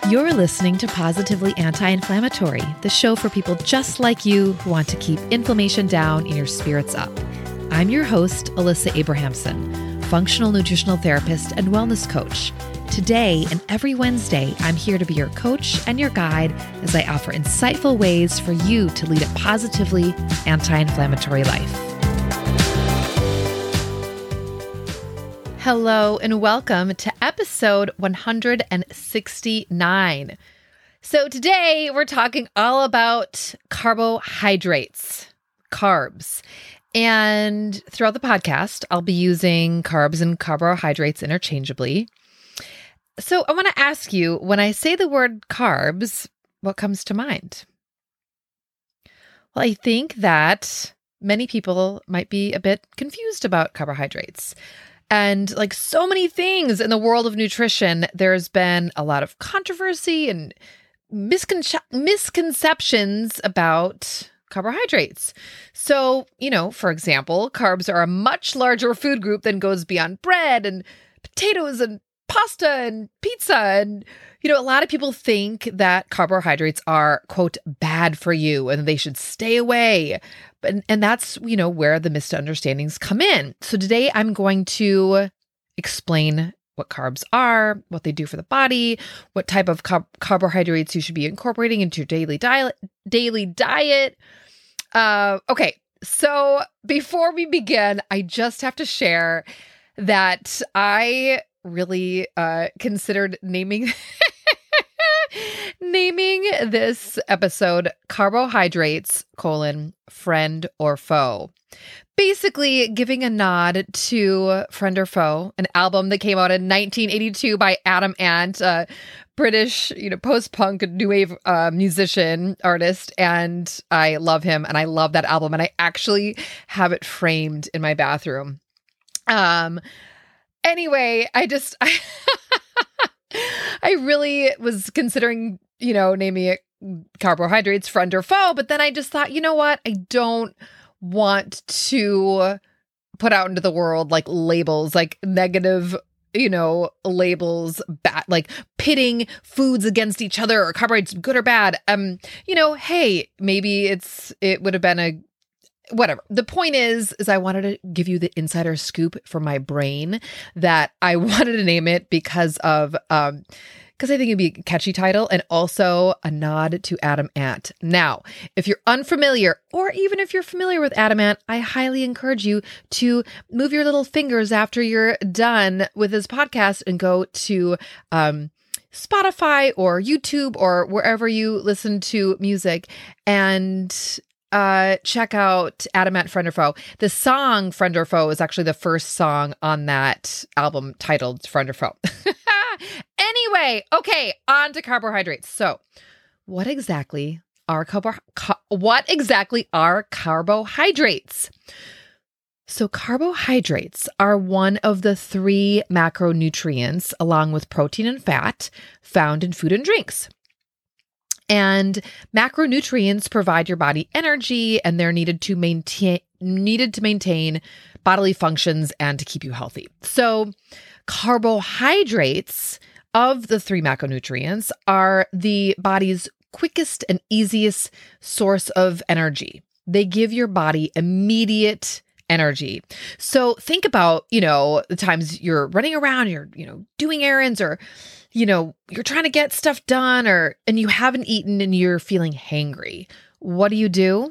You're listening to Positively Anti-Inflammatory, the show for people just like you who want to keep inflammation down and your spirits up. I'm your host, Alyssa Abrahamson, functional nutritional therapist and wellness coach. Today and every Wednesday, I'm here to be your coach and your guide as I offer insightful ways for you to lead a positively anti-inflammatory life. Hello and welcome to episode 169. So today we're talking all about carbohydrates, carbs. And throughout the podcast, I'll be using carbs and carbohydrates interchangeably. So I want to ask you, when I say the word carbs, what comes to mind? Well, I think that many people might be a bit confused about carbohydrates. And like so many things in the world of nutrition, there's been a lot of controversy and misconceptions about carbohydrates. So, for example, carbs are a much larger food group than goes beyond bread and potatoes and pasta and pizza. And, a lot of people think that carbohydrates are, quote, bad for you and they should stay away. And that's, where the misunderstandings come in. So today I'm going to explain what carbs are, what they do for the body, what type of carbohydrates you should be incorporating into your daily diet. Okay, so before we begin, I just have to share that I really considered naming this episode Carbohydrates, Friend or Foe. Basically giving a nod to Friend or Foe, an album that came out in 1982 by Adam Ant, a British, post-punk new wave musician, artist, and I love him and I love that album and I actually have it framed in my bathroom. Anyway, I really was considering, naming it Carbohydrates, Friend or Foe, but then I just thought, you know what? I don't want to put out into the world like labels, like negative, labels, bad, like pitting foods against each other or carbohydrates, good or bad. Hey, maybe it would have been whatever. The point is I wanted to give you the insider scoop from my brain that I wanted to name it because I think it'd be a catchy title and also a nod to Adam Ant. Now, if you're unfamiliar, or even if you're familiar with Adam Ant, I highly encourage you to move your little fingers after you're done with this podcast and go to Spotify or YouTube or wherever you listen to music and check out Adam Ant, Friend or Foe. The song Friend or Foe is actually the first song on that album titled Friend or Foe. Anyway, okay, on to carbohydrates. So, what exactly are carbohydrates? So, carbohydrates are one of the three macronutrients, along with protein and fat, found in food and drinks. And macronutrients provide your body energy, and they're needed to maintain bodily functions and to keep you healthy. So carbohydrates of the three macronutrients are the body's quickest and easiest source of energy. They give your body immediate energy. So think about, the times you're running around, you're, doing errands or you're trying to get stuff done and you haven't eaten and you're feeling hangry. What do?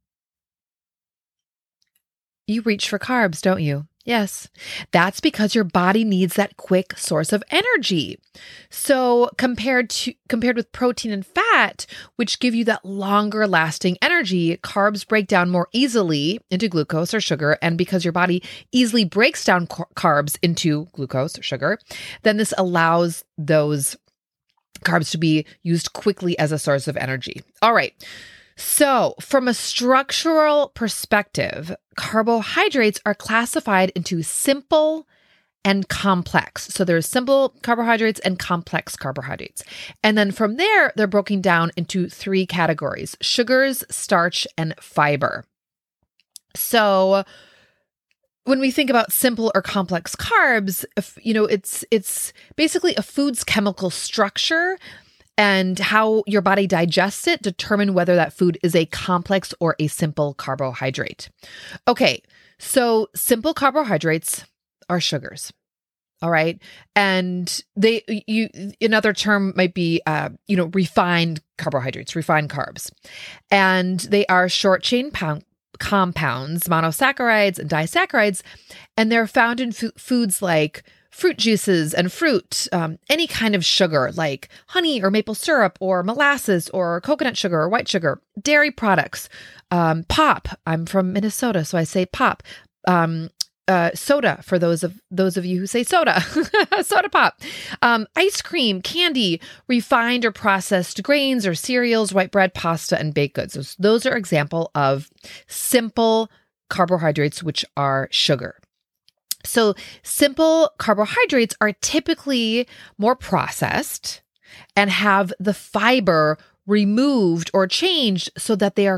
You reach for carbs, don't you? Yes. That's because your body needs that quick source of energy. So compared with protein and fat, which give you that longer lasting energy, carbs break down more easily into glucose or sugar. And because your body easily breaks down carbs into glucose or sugar, then this allows those carbs to be used quickly as a source of energy. All right. So from a structural perspective, carbohydrates are classified into simple and complex. So there's simple carbohydrates and complex carbohydrates. And then from there, they're broken down into three categories: sugars, starch, and fiber. So when we think about simple or complex carbs, it's basically a food's chemical structure and how your body digests it determine whether that food is a complex or a simple carbohydrate. Okay, so simple carbohydrates are sugars. All right. And another term might be, refined carbohydrates, refined carbs. And they are short chain compounds, monosaccharides and disaccharides. And they're found in foods like fruit juices and fruit, any kind of sugar like honey or maple syrup or molasses or coconut sugar or white sugar, dairy products, pop. I'm from Minnesota, so I say pop. Soda for those of you who say soda, soda pop, ice cream, candy, refined or processed grains or cereals, white bread, pasta, and baked goods. Those are example of simple carbohydrates, which are sugar. So simple carbohydrates are typically more processed and have the fiber removed or changed so that they are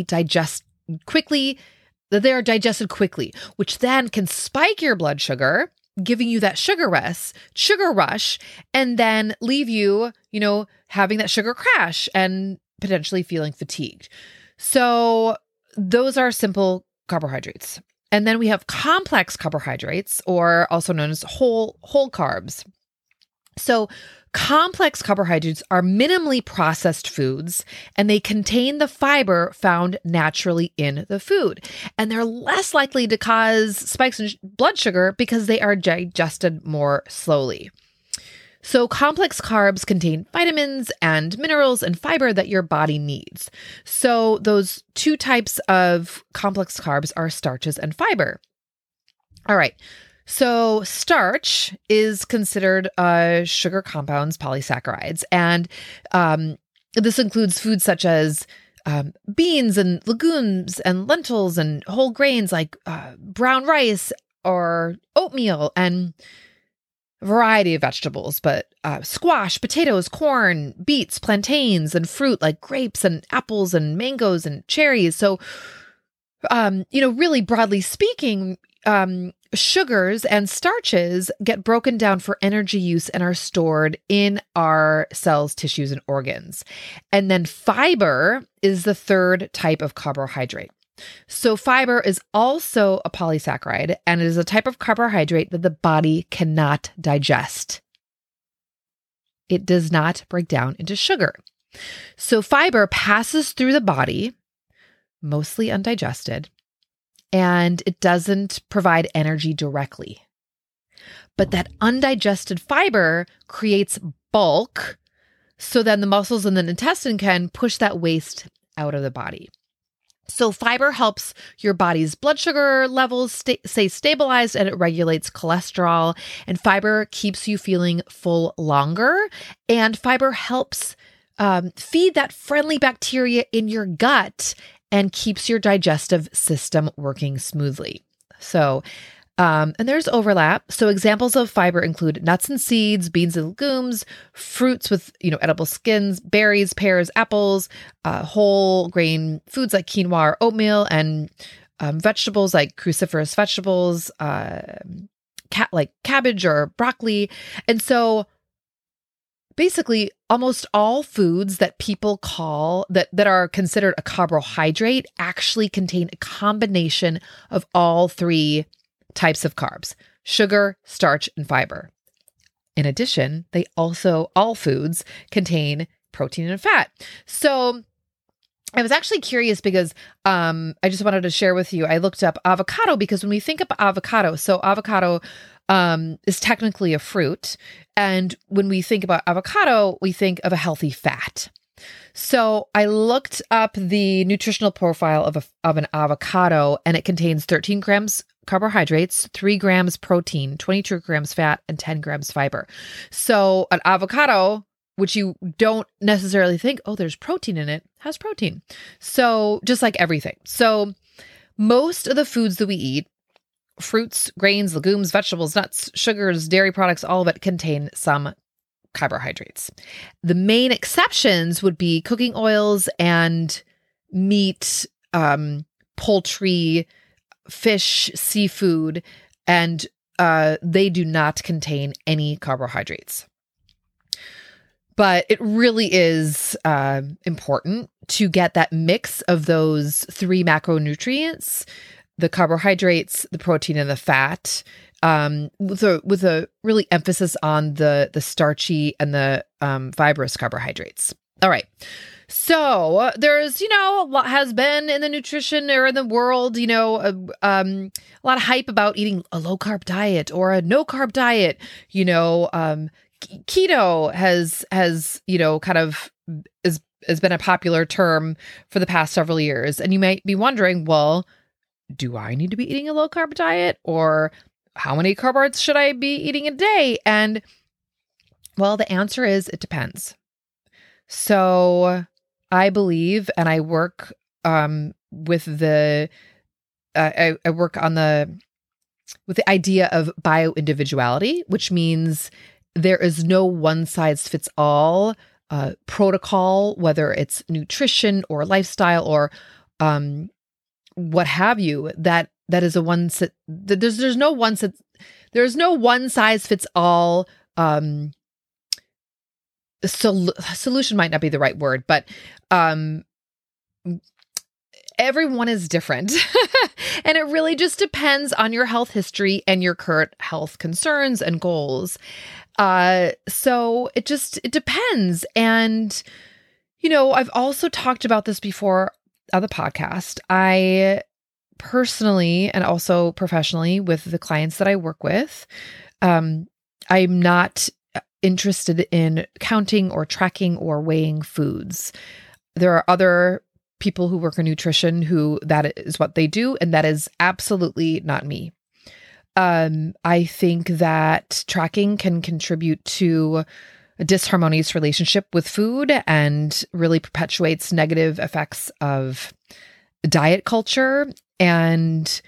digested quickly, which then can spike your blood sugar, giving you that sugar rush, and then leave you, having that sugar crash and potentially feeling fatigued. So those are simple carbohydrates. And then we have complex carbohydrates, or also known as whole carbs. So complex carbohydrates are minimally processed foods, and they contain the fiber found naturally in the food. And they're less likely to cause spikes in blood sugar because they are digested more slowly. So complex carbs contain vitamins and minerals and fiber that your body needs. So those two types of complex carbs are starches and fiber. All right. So starch is considered sugar compounds, polysaccharides, and this includes foods such as beans and legumes and lentils and whole grains like brown rice or oatmeal and a variety of vegetables, but squash, potatoes, corn, beets, plantains, and fruit like grapes and apples and mangoes and cherries. So, really broadly speaking, sugars and starches get broken down for energy use and are stored in our cells, tissues, and organs. And then fiber is the third type of carbohydrate. So fiber is also a polysaccharide, and it is a type of carbohydrate that the body cannot digest. It does not break down into sugar. So fiber passes through the body, mostly undigested, and it doesn't provide energy directly. But that undigested fiber creates bulk, so then the muscles and the intestine can push that waste out of the body. So fiber helps your body's blood sugar levels stay stabilized, and it regulates cholesterol, and fiber keeps you feeling full longer, and fiber helps feed that friendly bacteria in your gut and keeps your digestive system working smoothly. So, and there's overlap. So examples of fiber include nuts and seeds, beans and legumes, fruits with, edible skins, berries, pears, apples, whole grain foods like quinoa or oatmeal, and vegetables like cruciferous vegetables, like cabbage or broccoli. And so basically, almost all foods that people call that are considered a carbohydrate actually contain a combination of all three types of carbs: sugar, starch, and fiber. In addition, all foods contain protein and fat. So I was actually curious because I just wanted to share with you, I looked up avocado because when we think of avocado, so avocado is technically a fruit. And when we think about avocado, we think of a healthy fat. So I looked up the nutritional profile of an avocado, and it contains 13 grams carbohydrates, 3 grams protein, 22 grams fat, and 10 grams fiber. So an avocado, which you don't necessarily think, oh, there's protein in it, has protein. So just like everything. So most of the foods that we eat, fruits, grains, legumes, vegetables, nuts, sugars, dairy products, all of it contain some carbohydrates. The main exceptions would be cooking oils and meat, poultry, fish, seafood, and they do not contain any carbohydrates. But it really is important to get that mix of those 3 macronutrients, the carbohydrates, the protein, and the fat, with a really emphasis on the starchy and the fibrous carbohydrates. All right. So there's, a lot has been in the nutrition or in the world, a lot of hype about eating a low carb diet or a no carb diet. Keto has kind of has been a popular term for the past several years. And you might be wondering, well, do I need to be eating a low carb diet, or how many carbs should I be eating a day? And well, the answer is it depends. So I believe, and I work with the idea of bio-individuality, which means there is no one size fits all protocol, whether it's nutrition or lifestyle or what have you. That is a one. There's no one size fits all. Solution might not be the right word, but everyone is different. And it really just depends on your health history and your current health concerns and goals. So it depends. And, I've also talked about this before on the podcast. I personally, and also professionally with the clients that I work with, I'm not interested in counting or tracking or weighing foods. There are other people who work in nutrition who that is what they do, and that is absolutely not me. I think that tracking can contribute to a disharmonious relationship with food and really perpetuates negative effects of diet culture and,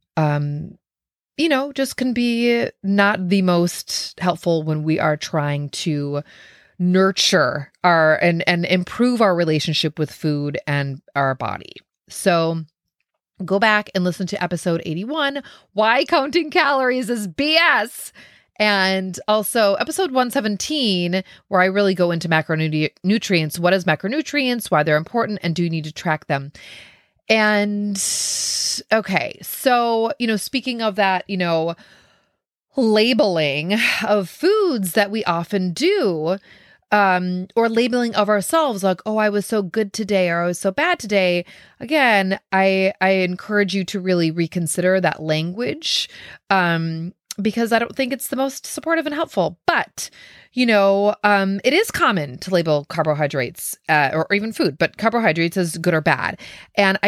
just can be not the most helpful when we are trying to nurture and improve our relationship with food and our body. So go back and listen to episode 81, Why Counting Calories is BS. And also episode 117, where I really go into macronutrients. What is macronutrients, why they're important, and do you need to track them? And okay, so, speaking of that, labeling of foods that we often do, or labeling of ourselves, like, oh, I was so good today, or I was so bad today. Again, I encourage you to really reconsider that language, because I don't think it's the most supportive and helpful. But, it is common to label carbohydrates, or even food, but carbohydrates as good or bad. And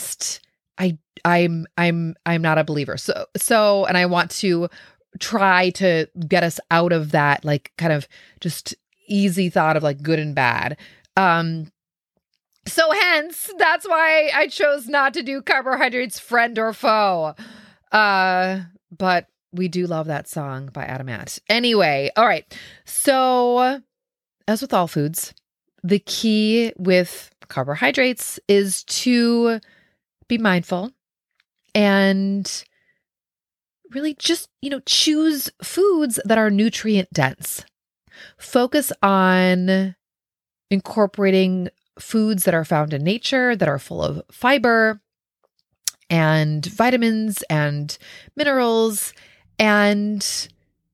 I'm not a believer. So, and I want to try to get us out of that, like, kind of just easy thought of like good and bad. So hence, that's why I chose not to do carbohydrates, friend or foe. But we do love that song by Adam Ant. Anyway, all right. So as with all foods, the key with carbohydrates is to be mindful and really just, choose foods that are nutrient dense. Focus on incorporating foods that are found in nature, that are full of fiber and vitamins and minerals, and,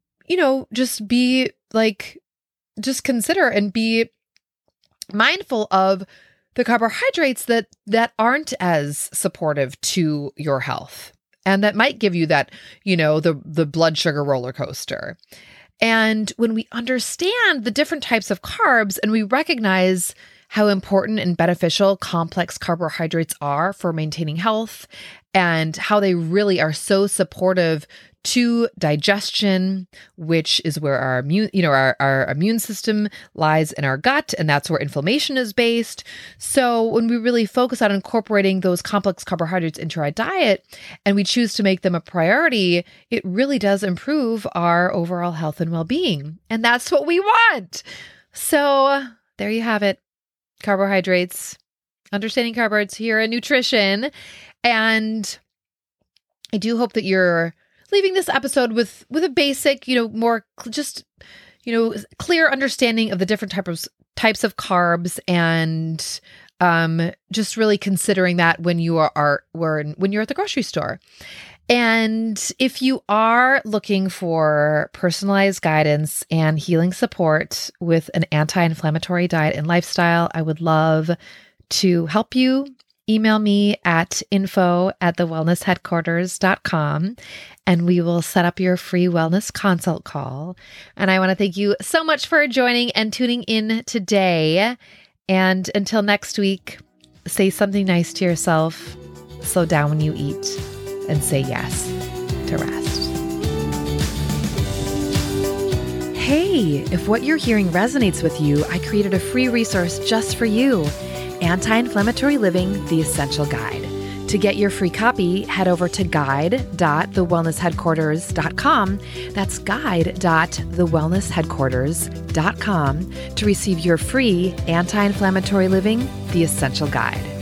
just consider and be mindful of the carbohydrates that aren't as supportive to your health and that might give you that, the blood sugar roller coaster. And when we understand the different types of carbs and we recognize how important and beneficial complex carbohydrates are for maintaining health and how they really are so supportive to digestion, which is where our immune system lies in our gut, and that's where inflammation is based. So when we really focus on incorporating those complex carbohydrates into our diet and we choose to make them a priority, it really does improve our overall health and well-being. And that's what we want. So there you have it. Carbohydrates, understanding carbs here in nutrition. And I do hope that you're leaving this episode with a basic, more just, clear understanding of the different types of carbs, and just really considering that when you're at the grocery store. And if you are looking for personalized guidance and healing support with an anti-inflammatory diet and lifestyle, I would love to help you. Email me at info@thewellnessheadquarters.com, and we will set up your free wellness consult call. And I want to thank you so much for joining and tuning in today. And until next week, say something nice to yourself, slow down when you eat, and say yes to rest. Hey, if what you're hearing resonates with you, I created a free resource just for you, Anti-Inflammatory Living, The Essential Guide. To get your free copy, head over to guide.thewellnessheadquarters.com. That's guide.thewellnessheadquarters.com to receive your free Anti-Inflammatory Living, The Essential Guide.